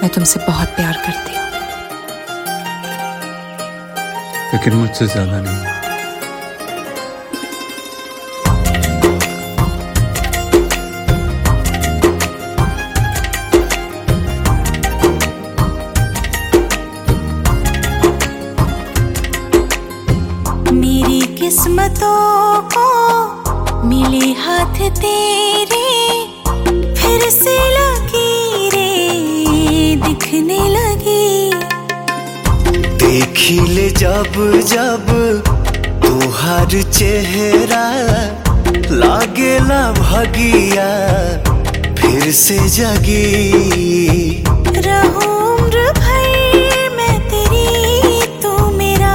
मैं तुमसे बहुत प्यार करती हूँ, लेकिन मुझसे ज्यादा नहीं। मेरी किस्मतों को मिले हाथ तेरे, फिर से लकीरें दिखने लगी। देखी ले जब जब तुहार चेहरा, लागेला भगिया फिर से जगी। रहूं उम्र भर मैं तेरी, तू मेरा।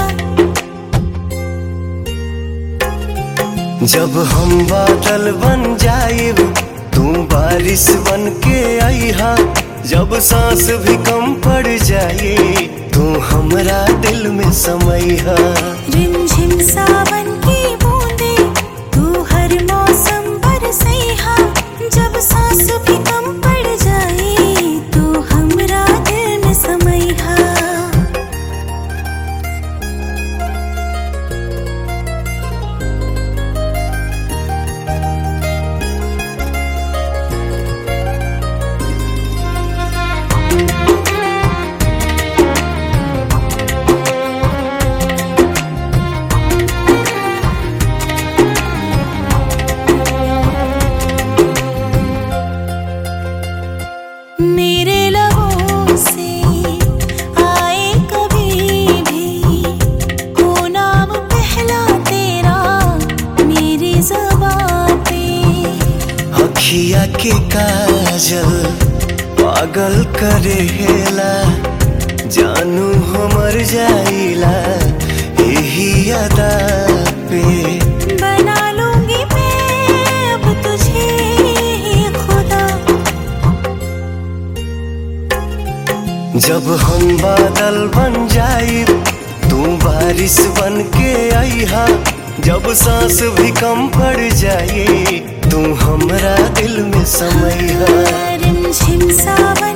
जब हम बादल बन जाइब, तू बारिश बन के आईहा। जब सांस भी कम पड़ जाए, तू हमरा दिल में समैहा। रिमझिम सावन की बूंदे, तू हर मौसम बरसैहा। जब सांस भी कम पड़ जाए, तू हमरा दिल में समैहा। मेरे लबों से आए कभी भी हो नाम पहला तेरा मेरी ज़बां पे। अखिया के काजल पागल करेला, जानू हमर जाइला यही अदा पे। बना लूंगी मैं अब तुझे ही खुदा। जब हम बादल बन जाइब, तू बारिश बन के आईहा। जब सांस भी कम पड़ जाए, तू हमरा दिल में समैहा। रिमझिम सावन